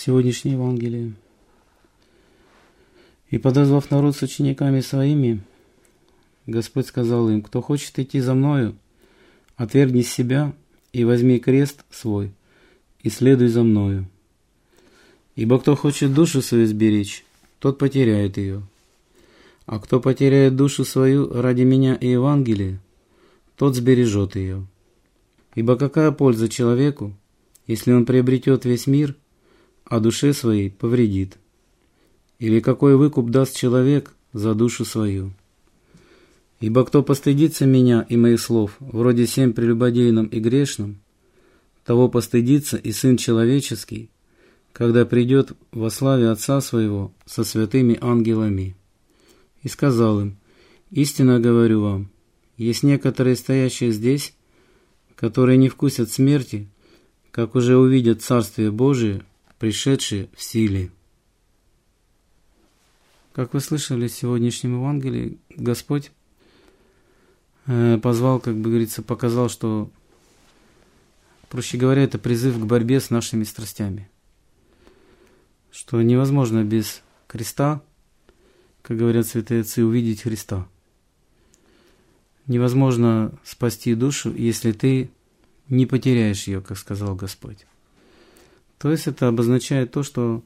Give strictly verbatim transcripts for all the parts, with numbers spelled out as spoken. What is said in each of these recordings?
Сегодняшнее Евангелие. «И, подозвав народ с учениками своими, Господь сказал им: кто хочет идти за Мною, отвергни себя и возьми крест свой, и следуй за Мною. Ибо кто хочет душу свою сберечь, тот потеряет ее. А кто потеряет душу свою ради Меня и Евангелия, тот сбережет ее. Ибо какая польза человеку, если он приобретет весь мир, а душе своей повредит? Или какой выкуп даст человек за душу свою? Ибо кто постыдится Меня и Моих слов, вроде семь прелюбодейном и грешном, того постыдится и Сын Человеческий, когда придет во славе Отца Своего со святыми ангелами. И сказал им: истинно говорю вам, есть некоторые, стоящие здесь, которые не вкусят смерти, как уже увидят Царствие Божие, пришедшее в силе». Как вы слышали в сегодняшнем Евангелии, Господь позвал, как бы говорится, показал, что, проще говоря, это призыв к борьбе с нашими страстями. Что невозможно без креста, как говорят святые отцы, увидеть Христа. Невозможно спасти душу, если ты не потеряешь ее, как сказал Господь. То есть это обозначает то, что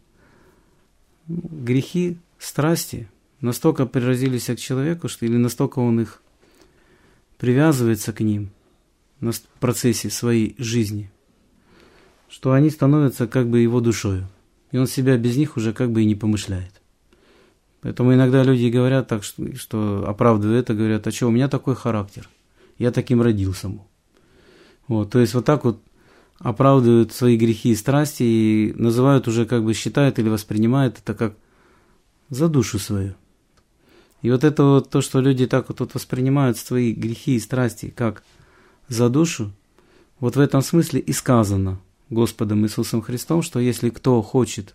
грехи, страсти настолько приразились к человеку, что или настолько он их привязывается к ним в процессе своей жизни, что они становятся как бы его душою, и он себя без них уже как бы и не помышляет. Поэтому иногда люди говорят так, что, что оправдывая это, говорят: а что, у меня такой характер, я таким родился. Вот, то есть вот так вот оправдывают свои грехи и страсти и называют уже, как бы считают или воспринимают это как за душу свою. И вот это вот то, что люди так вот, вот воспринимают свои грехи и страсти как за душу, вот в этом смысле и сказано Господом Иисусом Христом, что если кто хочет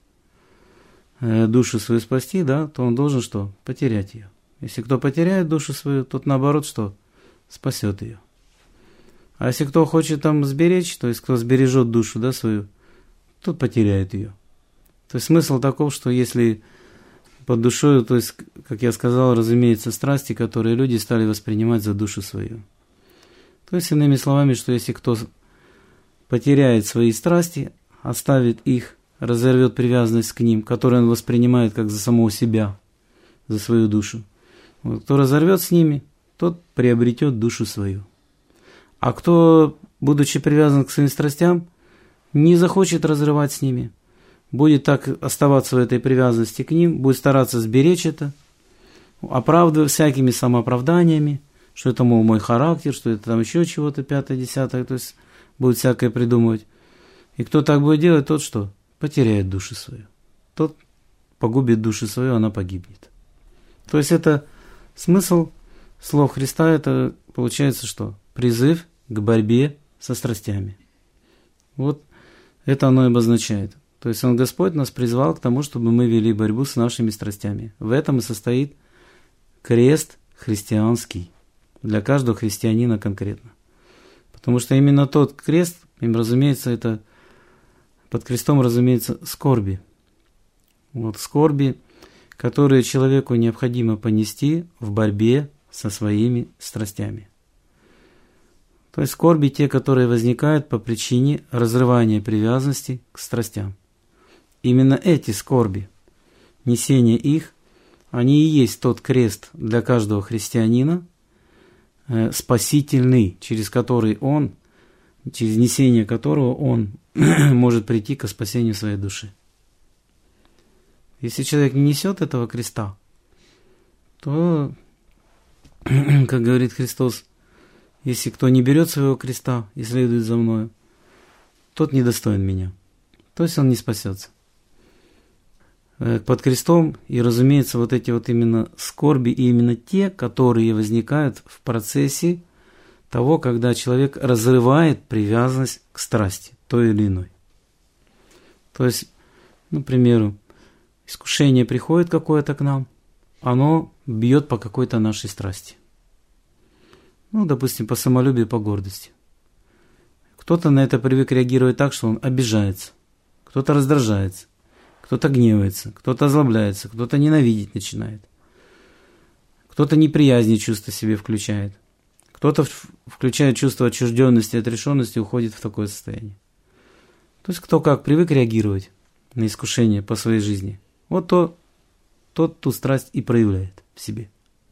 душу свою спасти, да, то он должен что? Потерять ее. Если кто потеряет душу свою, тот наоборот что? Спасет ее. А если кто хочет там сберечь, то есть кто сбережет душу, да, свою, тот потеряет ее. То есть смысл таков, что если под душою, то есть, как я сказал, разумеется, страсти, которые люди стали воспринимать за душу свою. То есть, иными словами, что если кто потеряет свои страсти, оставит их, разорвет привязанность к ним, которую он воспринимает как за самого себя, за свою душу. Вот, кто разорвет с ними, тот приобретет душу свою. А кто, будучи привязан к своим страстям, не захочет разрывать с ними, будет так оставаться в этой привязанности к ним, будет стараться сберечь это, оправдывая всякими самооправданиями, что это, мол, мой характер, что это там еще чего-то пятое, десятое, то есть будет всякое придумывать. И кто так будет делать, тот что? Потеряет душу свою. Тот погубит душу свою, она погибнет. То есть это смысл слов Христа, это получается что? Призыв к борьбе со страстями. Вот это оно и обозначает. То есть Он, Господь, нас призвал к тому, чтобы мы вели борьбу с нашими страстями. В этом и состоит крест христианский. Для каждого христианина конкретно. Потому что именно тот крест, им, разумеется, это под крестом, разумеется, скорби. Вот скорби, которые человеку необходимо понести в борьбе со своими страстями. То есть скорби те, которые возникают по причине разрывания привязанности к страстям. Именно эти скорби, несение их, они и есть тот крест для каждого христианина, э, спасительный, через который он, через несение которого он может прийти к спасению своей души. Если человек не несет этого креста, то, как говорит Христос, если кто не берет своего креста и следует за мною, тот недостоин меня. То есть он не спасется. Под крестом, и, разумеется, вот эти вот именно скорби, и именно те, которые возникают в процессе того, когда человек разрывает привязанность к страсти, той или иной. То есть, ну, к примеру, искушение приходит какое-то к нам, оно бьет по какой-то нашей страсти. Ну, допустим, по самолюбию, по гордости. Кто-то на это привык реагировать так, что он обижается, кто-то раздражается. кто-то гневается, кто-то озлобляется, кто-то ненавидеть начинает, кто-то неприязнь чувство себе включает, кто-то включает чувство отчужденности, отрешенности и уходит в такое состояние. То есть кто как привык реагировать на искушение по своей жизни, вот то, тот ту страсть и проявляет в себе.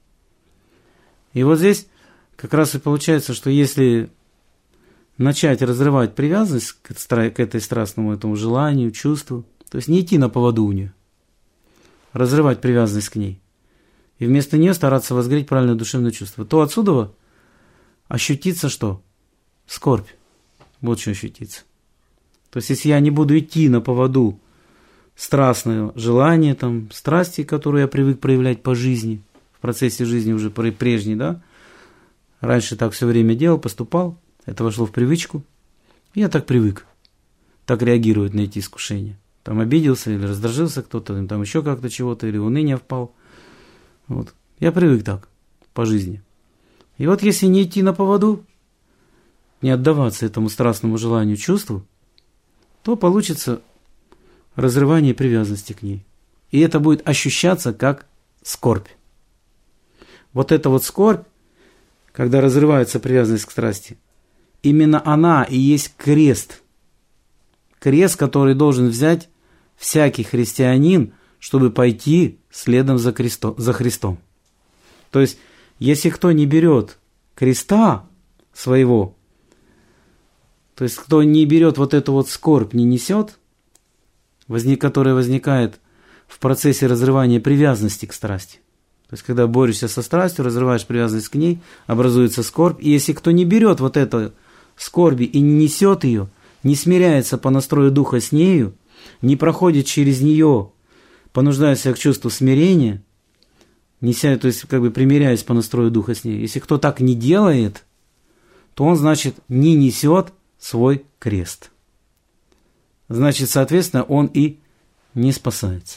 И вот здесь как раз и получается, что если начать разрывать привязанность к этой страстному этому желанию, чувству, то есть не идти на поводу у нее, разрывать привязанность к ней, и вместо нее стараться возгореть правильное душевное чувство, то отсюда ощутится что? Скорбь. Вот что ощутится. То есть если я не буду идти на поводу страстного желания, там, страсти, которую я привык проявлять по жизни, в процессе жизни уже прежней, да, раньше так все время делал, поступал, это вошло в привычку, и я так привык, так реагировать на эти искушения. Там обиделся или раздражился кто-то, там еще как-то чего-то, или в уныние впал. Вот. Я привык так по жизни. И вот если не идти на поводу, не отдаваться этому страстному желанию, чувству, то получится разрывание привязанности к ней. И это будет ощущаться как скорбь. Вот эта вот скорбь, когда разрывается привязанность к страсти, именно она и есть крест. Крест, который должен взять всякий христианин, чтобы пойти следом за, Христо, за Христом. То есть, если кто не берет креста своего, то есть, кто не берет вот эту вот скорбь, не несет, возник, которая возникает в процессе разрывания привязанности к страсти. То есть, когда борешься со страстью, разрываешь привязанность к ней, образуется скорбь. И если кто не берет вот это скорби и не несет ее, не смиряется по настрою духа с нею, не проходит через нее, понуждая себя к чувству смирения, неся, то есть как бы примиряясь по настрою духа с ней, если кто так не делает, то он, значит, не несет свой крест. Значит, соответственно, он и не спасается.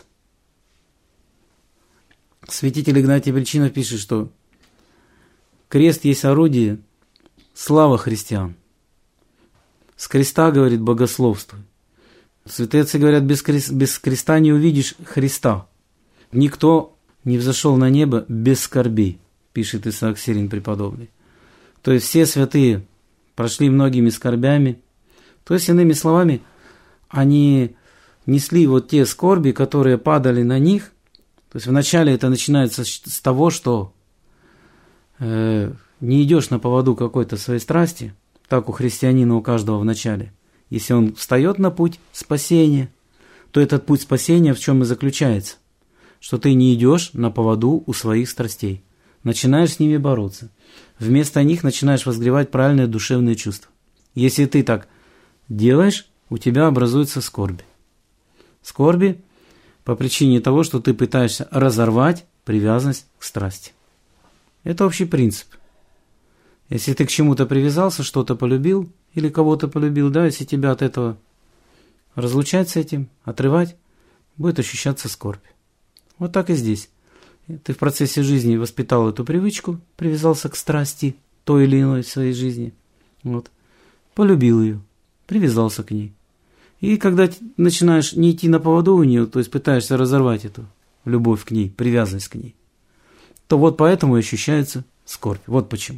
Святитель Игнатий Бричинов пишет, что крест есть орудие славы христиан. С креста, говорит, богословствуй. Святые отцы говорят, без креста, без креста не увидишь Христа. Никто не взошел на небо без скорбей, пишет Исаак Сирин преподобный. То есть все святые прошли многими скорбями. То есть, иными словами, они несли вот те скорби, которые падали на них. То есть вначале это начинается с того, что э, не идешь на поводу какой-то своей страсти, так у христианина у каждого в начале. Если он встает на путь спасения, то этот путь спасения в чем и заключается? Что ты не идешь на поводу у своих страстей, начинаешь с ними бороться. Вместо них начинаешь возгревать правильное душевное чувство. Если ты так делаешь, у тебя образуется скорби. Скорби по причине того, что ты пытаешься разорвать привязанность к страсти. Это общий принцип. Если ты к чему-то привязался, что-то полюбил или кого-то полюбил, да, если тебя от этого разлучать с этим, отрывать, будет ощущаться скорбь. Вот так и здесь. Ты в процессе жизни воспитал эту привычку, привязался к страсти той или иной в своей жизни, вот, полюбил ее, привязался к ней. И когда начинаешь не идти на поводу у нее, то есть пытаешься разорвать эту любовь к ней, привязанность к ней, то вот поэтому и ощущается скорбь. Вот почему.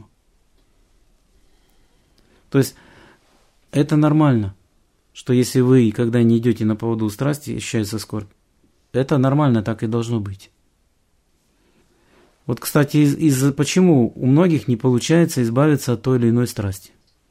То есть это нормально, что если вы, когда не идете на поводу у страсти, ощущается скорбь. Это нормально, так и должно быть. Вот, кстати, из, из, почему у многих не получается избавиться от той или иной страсти?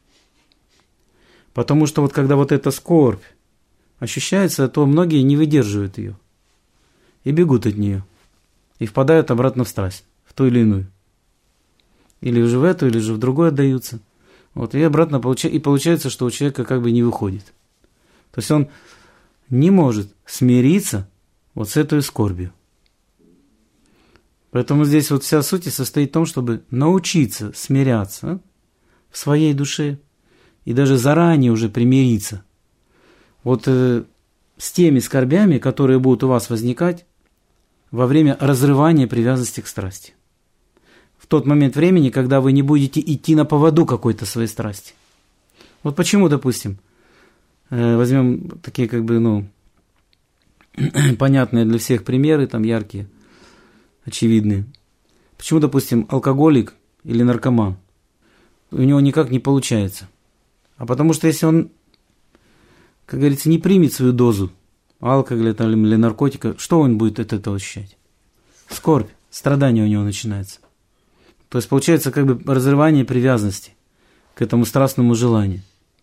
Потому что вот когда вот эта скорбь ощущается, то многие не выдерживают ее и бегут от нее, и впадают обратно в страсть, в ту или иную. Или уже в эту, или же в другую отдаются. Вот, и обратно получается, и получается, что у человека как бы не выходит. То есть он не может смириться вот с этой скорбью. Поэтому здесь вот вся суть состоит в том, чтобы научиться смиряться в своей душе и даже заранее уже примириться вот э, с теми скорбями, которые будут у вас возникать во время разрывания привязанности к страсти. В тот момент времени, когда вы не будете идти на поводу какой-то своей страсти. Вот почему, допустим, э, возьмем такие как бы, ну, понятные для всех примеры, там яркие, очевидные. Почему, допустим, алкоголик или наркоман, у него никак не получается? А потому что если он, как говорится, не примет свою дозу алкоголя там, или наркотика, что он будет от этого ощущать? Скорбь, страдание у него начинается. То есть получается как бы разрывание привязанности к этому страстному желанию.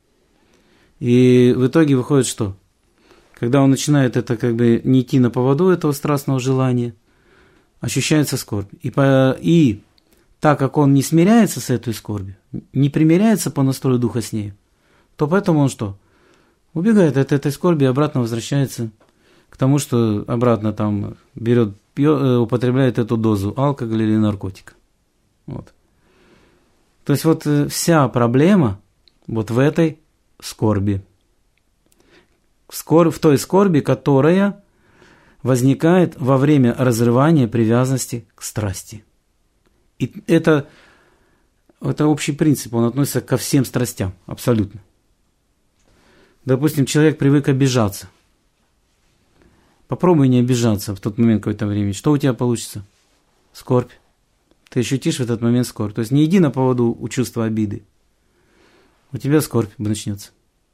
И в итоге выходит что? Когда он начинает это как бы не идти на поводу этого страстного желания, ощущается скорбь. И, по, и так как он не смиряется с этой скорбью, не примиряется по настрою духа с ней, то поэтому он что? Убегает от этой скорби и обратно возвращается к тому, что обратно там берет, пьет, употребляет эту дозу алкоголя или наркотика. Вот. То есть вот вся проблема вот в этой скорби. В той скорби, которая возникает во время разрывания привязанности к страсти. И это, это общий принцип, он относится ко всем страстям, абсолютно. Допустим, человек привык обижаться. Попробуй не обижаться в тот момент какое-то время. Что у тебя получится? Скорбь. Ты ощутишь в этот момент скорбь. То есть не иди на поводу у чувства обиды. У тебя скорбь начнется.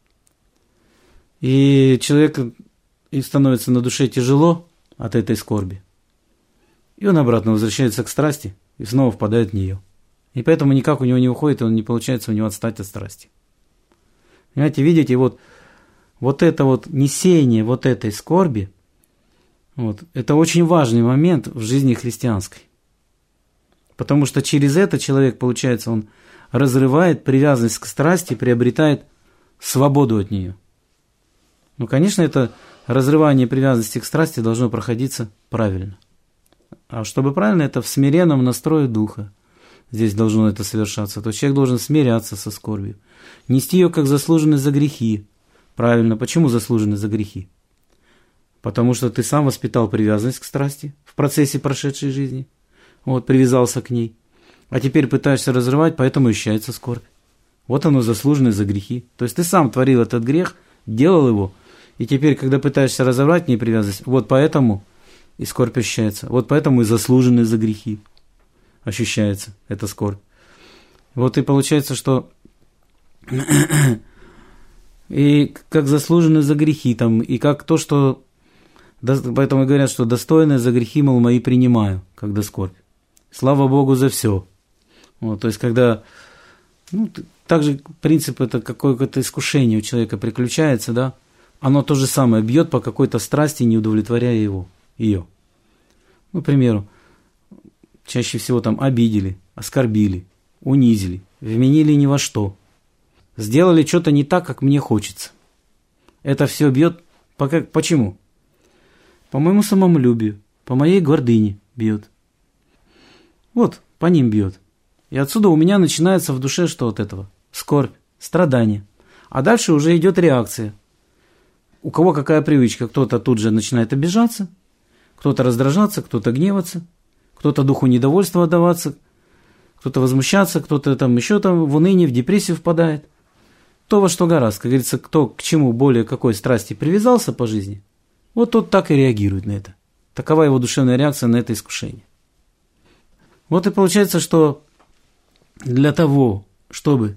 И человеку становится на душе тяжело от этой скорби. И он обратно возвращается к страсти и снова впадает в нее. И поэтому никак у него не уходит, он не получается у него отстать от страсти. Понимаете, видите, вот, вот это вот несение вот этой скорби, вот, это очень важный момент в жизни христианской. Потому что через это человек, получается, он разрывает привязанность к страсти, приобретает свободу от нее. Ну, конечно, это разрывание привязанности к страсти должно проходиться правильно. А чтобы правильно, это в смиренном настрое духа. Здесь должно это совершаться. То есть человек должен смиряться со скорбью. Нести ее как заслуженность за грехи. Правильно. Почему заслуженность за грехи? Потому что ты сам воспитал привязанность к страсти в процессе прошедшей жизни. Вот, привязался к ней. А теперь пытаешься разрывать, поэтому ощущается скорбь. Вот оно заслуженность за грехи. То есть ты сам творил этот грех, делал его, и теперь, когда пытаешься разорвать в ней привязанность, вот поэтому и скорбь ощущается. Вот поэтому и заслуженность за грехи ощущается эта скорбь. Вот и получается, что и как заслуженность за грехи, там, и как то, что... Поэтому говорят, что достойное за грехи, мол, мои принимаю, когда скорбь. Слава Богу за все. Вот, то есть, когда... Ну, также принцип, это какое-то искушение у человека приключается, да, оно то же самое, бьет по какой-то страсти, не удовлетворяя его, ее. Ну, к примеру, чаще всего там обидели, оскорбили, унизили, вменили ни во что, сделали что-то не так, как мне хочется. Это все бьет по как, почему? По моему самолюбию, по моей гордыне бьет. Вот, по ним бьет. И отсюда у меня начинается в душе что от этого? Скорбь, страдание. А дальше уже идет реакция. У кого какая привычка? Кто-то тут же начинает обижаться, кто-то раздражаться, кто-то гневаться, кто-то духу недовольства отдаваться, кто-то возмущаться, кто-то там еще там в уныние, в депрессию впадает. То во что гораздо, как говорится, кто к чему более какой страсти привязался по жизни, вот тот так и реагирует на это. Такова его душевная реакция на это искушение. Вот и получается, что для того, чтобы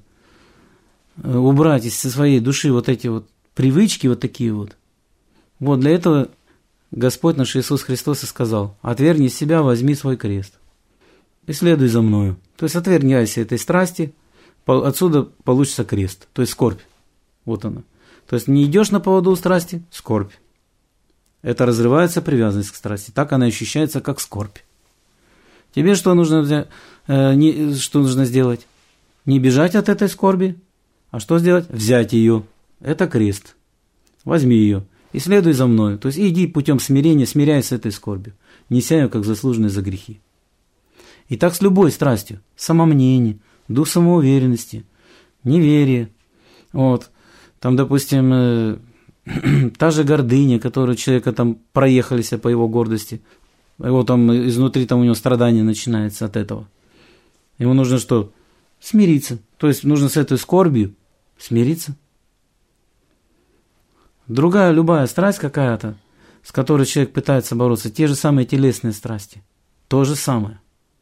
убрать из своей души вот эти вот привычки, вот такие вот, вот для этого Господь наш Иисус Христос и сказал: отвергни себя, возьми свой крест и следуй за мною. То есть отвергайся этой страсти, отсюда получится крест, то есть скорбь. Вот она. То есть не идешь на поводу у страсти, скорбь. Это разрывается привязанность к страсти, так она ощущается как скорбь. Тебе что нужно, э, не, что нужно сделать? Не бежать от этой скорби, а что сделать? Взять ее. Это крест. Возьми ее и следуй за мной. То есть иди путем смирения, смиряйся с этой скорбью, неся ее как заслуженность за грехи. И так с любой страстью. Самомнение, дух самоуверенности, неверие. Вот. Там, допустим, э, та же гордыня, которую человека там проехались по его гордости. Его там изнутри там у него страдание начинается от этого. Ему нужно что? Смириться. То есть нужно с этой скорбью смириться. Другая любая страсть какая-то, с которой человек пытается бороться, те же самые телесные страсти. То же самое.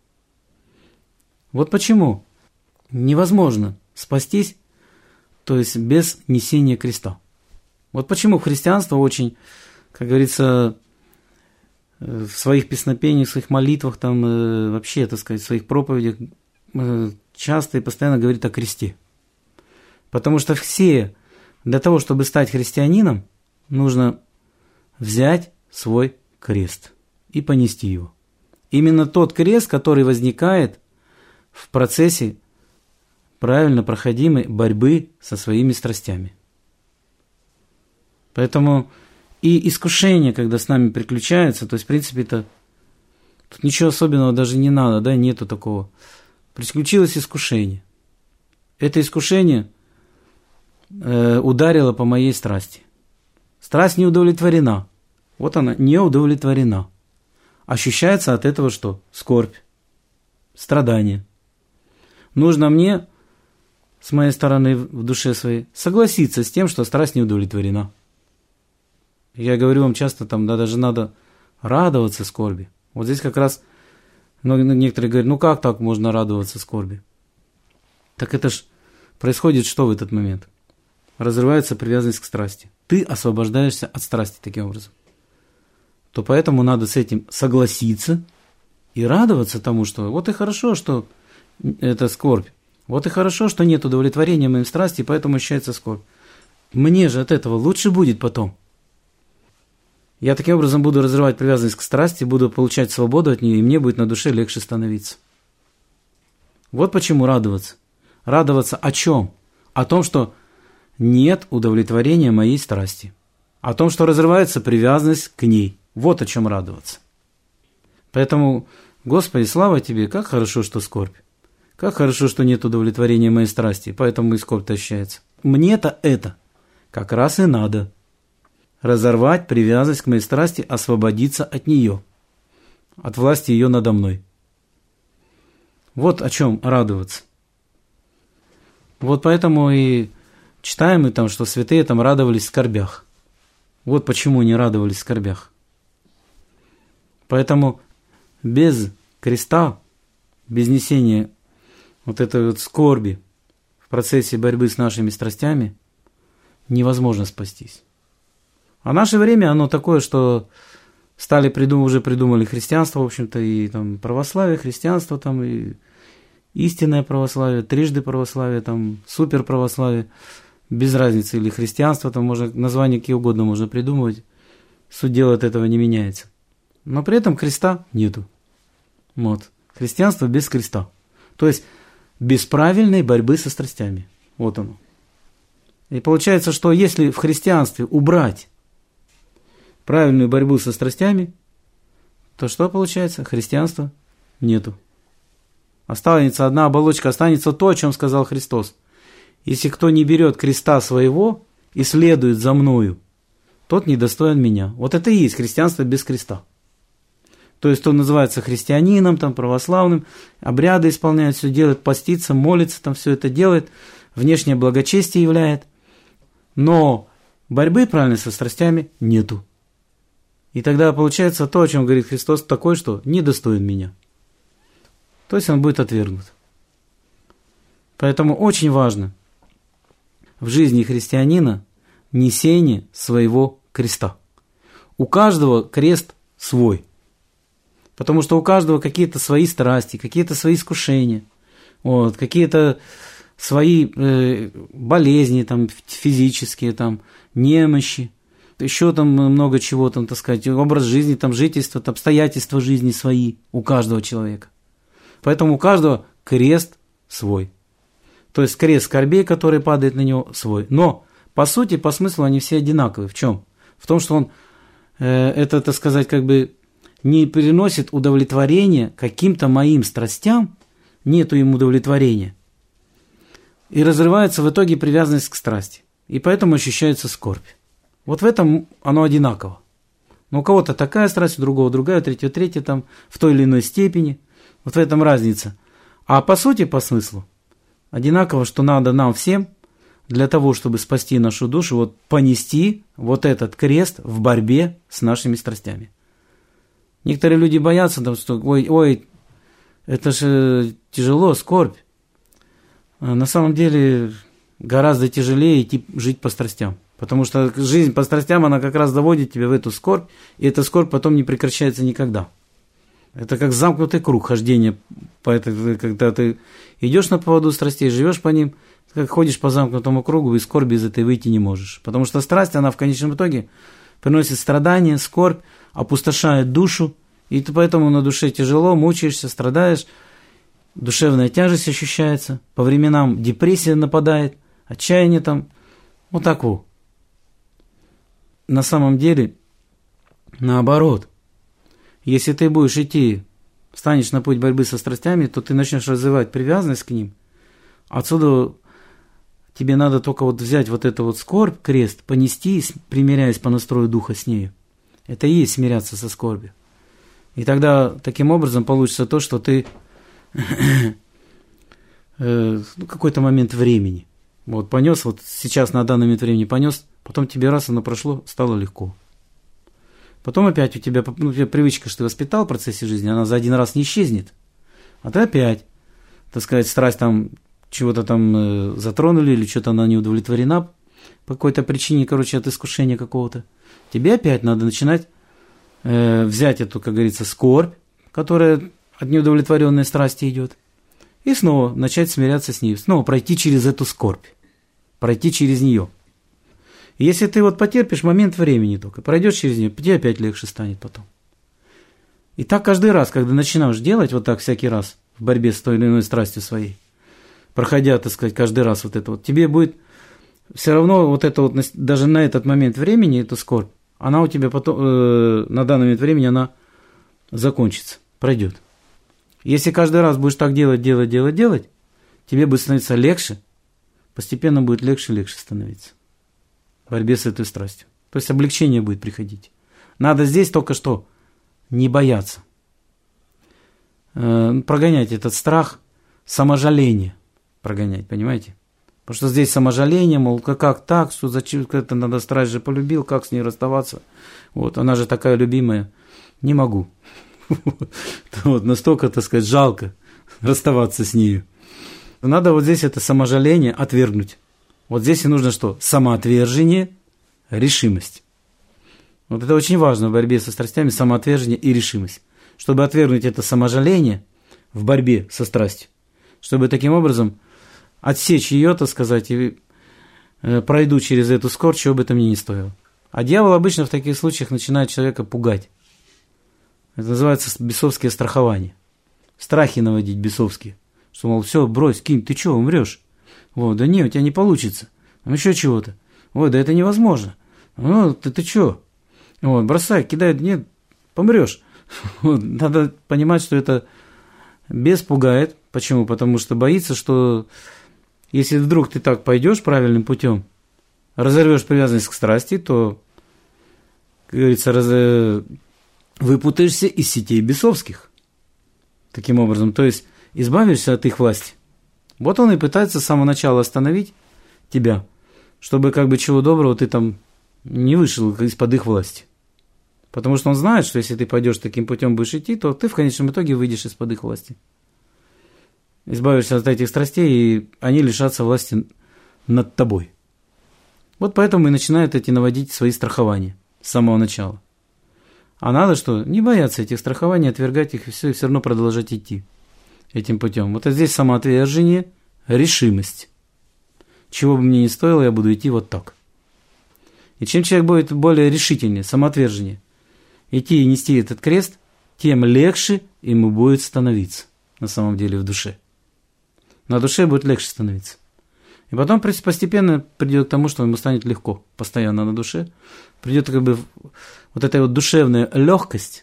Вот почему невозможно спастись, то есть без несения креста. Вот почему христианство очень, как говорится, в своих песнопениях, в своих молитвах, там, вообще, так сказать, в своих проповедях часто и постоянно говорит о кресте. Потому что все, для того, чтобы стать христианином, нужно взять свой крест и понести его. Именно тот крест, который возникает в процессе правильно проходимой борьбы со своими страстями. Поэтому и искушение, когда с нами приключается, то есть, в принципе, это тут ничего особенного даже не надо, да, нету такого. Приключилось искушение. Это искушение э, ударило по моей страсти. Страсть не удовлетворена. Вот она, не удовлетворена. Ощущается от этого что? Скорбь, страдание. Нужно мне, с моей стороны, в душе своей, согласиться с тем, что страсть не удовлетворена. Я говорю вам часто, там, да, даже надо радоваться скорби. Вот здесь как раз некоторые говорят, ну как так можно радоваться скорби? Так это ж происходит что в этот момент? Разрывается привязанность к страсти. Ты освобождаешься от страсти таким образом. То поэтому надо с этим согласиться и радоваться тому, что вот и хорошо, что это скорбь. Вот и хорошо, что нет удовлетворения моим страсти, поэтому ощущается скорбь. Мне же от этого лучше будет потом. Я таким образом буду разрывать привязанность к страсти, буду получать свободу от нее, и мне будет на душе легче становиться. Вот почему радоваться. Радоваться о чем? О том, что нет удовлетворения моей страсти. О том, что разрывается привязанность к ней. Вот о чем радоваться. Поэтому, Господи, слава Тебе, как хорошо, что скорбь. Как хорошо, что нет удовлетворения моей страсти, поэтому и скорбь ощущается. Мне-то это как раз и надо. Разорвать привязанность к моей страсти, освободиться от нее, от власти ее надо мной. Вот о чем радоваться. Вот поэтому и читаем мы там, что святые там радовались в скорбях. Вот почему не радовались в скорбях. Поэтому без креста, без несения вот этой вот скорби в процессе борьбы с нашими страстями невозможно спастись. А наше время, оно такое, что стали придум- уже придумали христианство, в общем-то, и там православие, христианство, там и истинное православие, трижды православие, там суперправославие, без разницы, или христианство, там можно названия какие угодно можно придумывать, суть дела от этого не меняется. Но при этом креста нету. Вот. Христианство без креста. То есть без правильной борьбы со страстями. Вот оно. И получается, что если в христианстве убрать правильную борьбу со страстями, то что получается? Христианства нету. Останется одна оболочка, останется то, о чем сказал Христос. Если кто не берет креста своего и следует за мною, тот недостоин меня. Вот это и есть христианство без креста. То есть, кто называется христианином, там, православным, обряды исполняет, все делает, постится, молится, там, все это делает, внешнее благочестие являет. Но борьбы правильной со страстями нету. И тогда получается то, о чем говорит Христос, такой, что недостоин меня. То есть он будет отвергнут. Поэтому очень важно в жизни христианина несение своего креста. У каждого крест свой. Потому что у каждого какие-то свои страсти, какие-то свои искушения, вот, какие-то свои э, болезни там, физические, там, немощи, еще там много чего, там, так сказать, образ жизни, там, жительство, там, обстоятельства жизни свои у каждого человека. Поэтому у каждого крест свой. То есть крест скорбей, который падает на него, свой. Но, по сути, по смыслу они все одинаковые. В чем? В том, что он, э, это, так сказать, как бы не приносит удовлетворения каким-то моим страстям, нету им удовлетворения. И разрывается в итоге привязанность к страсти. И поэтому ощущается скорбь. Вот в этом оно одинаково. Но у кого-то такая страсть, у другого другая, у третьего третья, там, в той или иной степени. Вот в этом разница. А по сути, по смыслу, одинаково, что надо нам всем для того, чтобы спасти нашу душу, вот понести вот этот крест в борьбе с нашими страстями. Некоторые люди боятся, там, что ой, ой, это же тяжело, скорбь. А на самом деле гораздо тяжелее идти жить по страстям. Потому что жизнь по страстям, она как раз доводит тебя в эту скорбь, и эта скорбь потом не прекращается никогда. Это как замкнутый круг хождения, по этой, когда ты идешь на поводу страстей, живешь по ним, как ходишь по замкнутому кругу, и скорби из этой выйти не можешь. Потому что страсть, она в конечном итоге приносит страдания, скорбь, опустошает душу, и ты поэтому на душе тяжело, мучаешься, страдаешь, душевная тяжесть ощущается, по временам депрессия нападает, отчаяние там, вот так вот. На самом деле, наоборот, если ты будешь идти, станешь на путь борьбы со страстями, то ты начнешь развивать привязанность к ним. Отсюда тебе надо только вот взять вот эту вот скорбь, крест, понести, примиряясь по настрою духа с нею. Это и есть смиряться со скорбью. И тогда таким образом получится то, что ты ну, какой-то момент времени вот понес, вот сейчас на данный момент времени понес, потом тебе раз оно прошло, стало легко. Потом опять у тебя, ну, у тебя привычка, что ты воспитал в процессе жизни, она за один раз не исчезнет. А ты опять, так сказать, страсть там, чего-то там э, затронули, или что-то она не удовлетворена по какой-то причине, короче, от искушения какого-то. Тебе опять надо начинать э, взять эту, как говорится, скорбь, которая от неудовлетворенной страсти идет, и снова начать смиряться с ней, снова пройти через эту скорбь, пройти через нее. И если ты вот потерпишь момент времени только, пройдешь через нее, тебе опять легче станет потом. И так каждый раз, когда начинаешь делать вот так всякий раз в борьбе с той или иной страстью своей, проходя, так сказать, каждый раз вот это вот, тебе будет все равно вот это вот, даже на этот момент времени, эту скорбь, она у тебя потом, э, на данный момент времени, она закончится, пройдет. Если каждый раз будешь так делать, делать, делать, делать, тебе будет становиться легче, постепенно будет легче и легче становиться в борьбе с этой страстью. То есть облегчение будет приходить. Надо здесь только что не бояться. Э, прогонять этот страх, саможаление прогонять, понимаете? Потому что здесь саможаление, мол, как, как так, что зачем, это надо, страсть же полюбил, как с ней расставаться? Вот, она же такая любимая. Не могу. Вот, настолько, так сказать, жалко расставаться с нею. Надо вот здесь это саможаление отвергнуть. Вот здесь и нужно что? Самоотвержение, решимость. Вот это очень важно в борьбе со страстями, самоотвержение и решимость. Чтобы отвергнуть это саможаление в борьбе со страстью, чтобы таким образом отсечь ее, так сказать, и э, пройду через эту скорбь, чего бы это мне не стоило. А дьявол обычно в таких случаях начинает человека пугать. Это называется бесовские страхования. Страхи наводить бесовские. Что, мол, все, брось, кинь, ты что, умрешь? Вот, да не, у тебя не получится. Там еще чего-то. Ой, да это невозможно. Ну, ты, ты что? Вот, бросай, кидай, нет, помрешь. Вот, надо понимать, что это бес пугает. Почему? Потому что боится, что если вдруг ты так пойдешь правильным путем, разорвешь привязанность к страсти, то, как говорится, раз... выпутаешься из сетей бесовских. Таким образом, то есть избавишься от их власти. Вот он и пытается с самого начала остановить тебя, чтобы как бы чего доброго ты там не вышел из-под их власти. Потому что он знает, что если ты пойдешь таким путем, будешь идти, то ты в конечном итоге выйдешь из-под их власти. Избавишься от этих страстей, и они лишатся власти над тобой. Вот поэтому и начинают эти наводить свои страхования с самого начала. А надо что? Не бояться этих страхований, отвергать их и все, и все равно продолжать идти этим путем. Вот здесь самоотвержение, решимость. Чего бы мне ни стоило, я буду идти вот так. И чем человек будет более решительнее, самоотвержение, идти и нести этот крест, тем легче ему будет становиться на самом деле в душе. На душе будет легче становиться. И потом постепенно придет к тому, что ему станет легко, постоянно на душе. Придет как бы вот эта вот душевная легкость,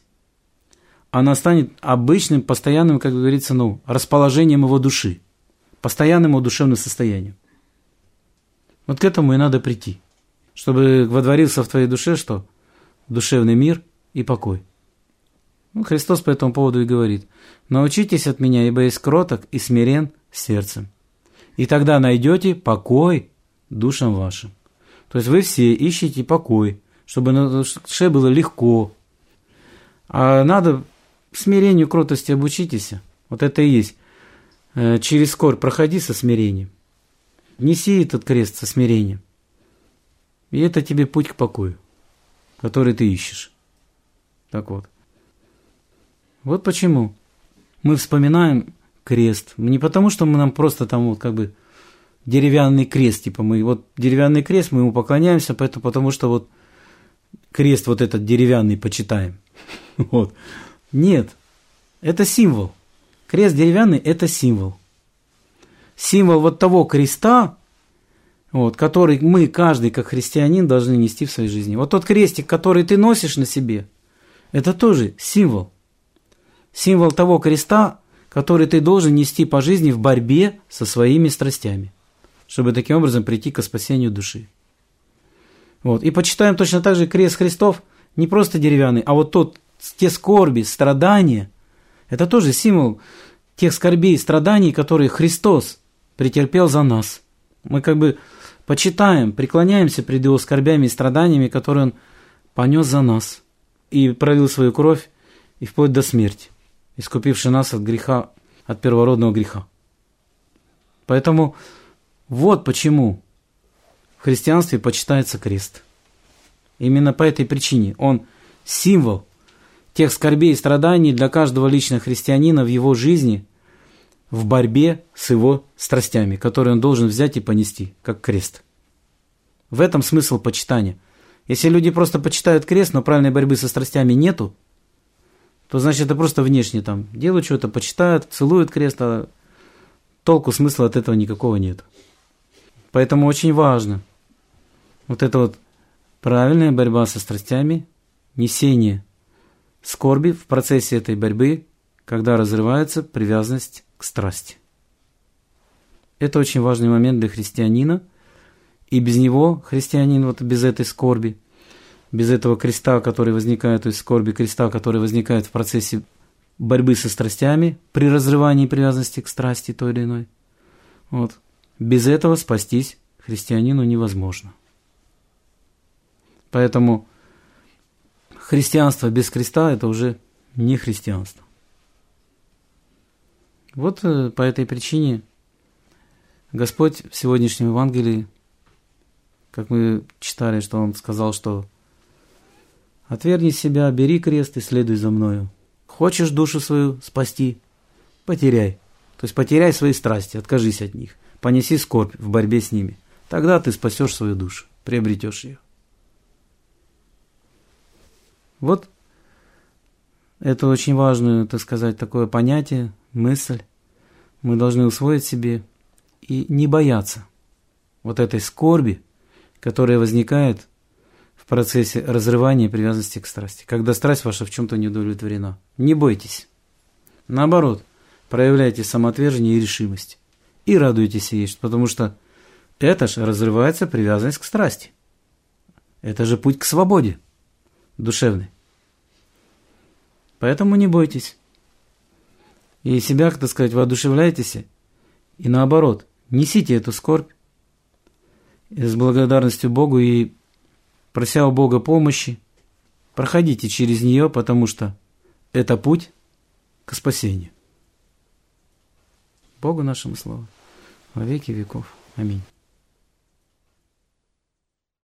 она станет обычным, постоянным, как говорится, ну, расположением его души, постоянным его душевным состоянием. Вот к этому и надо прийти, чтобы водворился в твоей душе что? Душевный мир и покой. Ну, Христос по этому поводу и говорит: научитесь от меня, ибо есть кроток и смирен сердцем. И тогда найдете покой душам вашим. То есть вы все ищете покой, чтобы на душе было легко. А надо смирению, кротости обучитесь. Вот это и есть. Через скорбь проходи со смирением. Неси этот крест со смирением. И это тебе путь к покою, который ты ищешь. Так вот. Вот почему мы вспоминаем крест. Не потому, что мы нам просто там вот как бы деревянный крест, типа мы вот деревянный крест, мы ему поклоняемся, поэтому, потому что вот крест вот этот деревянный почитаем. Вот. Нет, это символ. Крест деревянный – это символ. Символ вот того креста, вот, который мы, каждый как христианин, должны нести в своей жизни. Вот тот крестик, который ты носишь на себе, это тоже символ. Символ того креста, который ты должен нести по жизни в борьбе со своими страстями, чтобы таким образом прийти к спасению души. Вот. И почитаем точно так же крест Христов, не просто деревянный, а вот тот, те скорби, страдания, это тоже символ тех скорбей и страданий, которые Христос претерпел за нас. Мы как бы почитаем, преклоняемся пред Его скорбями и страданиями, которые Он понес за нас и пролил свою кровь и вплоть до смерти, искупивший нас от греха, от первородного греха. Поэтому вот почему в христианстве почитается крест. Именно по этой причине он символ тех скорбей и страданий для каждого лично христианина в его жизни в борьбе с его страстями, которые он должен взять и понести, как крест. В этом смысл почитания. Если люди просто почитают крест, но правильной борьбы со страстями нету, то значит это просто внешне там делают что-то, почитают, целуют крест, а толку, смысла от этого никакого нет. Поэтому очень важно вот эта вот правильная борьба со страстями, несение скорби в процессе этой борьбы, когда разрывается привязанность к страсти. Это очень важный момент для христианина, и без него христианин, вот без этой скорби, без этого креста, который возникает, то есть скорби креста, который возникает в процессе борьбы со страстями, при разрывании привязанности к страсти той или иной, вот, без этого спастись христианину невозможно. Поэтому христианство без креста – это уже не христианство. Вот по этой причине Господь в сегодняшнем Евангелии, как мы читали, что Он сказал, что «Отвергни себя, бери крест и следуй за мною. Хочешь душу свою спасти – потеряй». То есть потеряй свои страсти, откажись от них, понеси скорбь в борьбе с ними. Тогда ты спасешь свою душу, приобретешь ее. Вот это очень важное, так сказать, такое понятие, мысль. Мы должны усвоить себе и не бояться вот этой скорби, которая возникает в процессе разрывания привязанности к страсти, когда страсть ваша в чем-то не удовлетворена. Не бойтесь. Наоборот, проявляйте самоотвержение и решимость. И радуйтесь ей, потому что это же разрывается привязанность к страсти. Это же путь к свободе душевной. Поэтому не бойтесь. И себя, так сказать, воодушевляйтесь. И наоборот, несите эту скорбь с благодарностью Богу и прося у Бога помощи. Проходите через нее, потому что это путь к спасению. Богу нашему слава во веки веков. Аминь.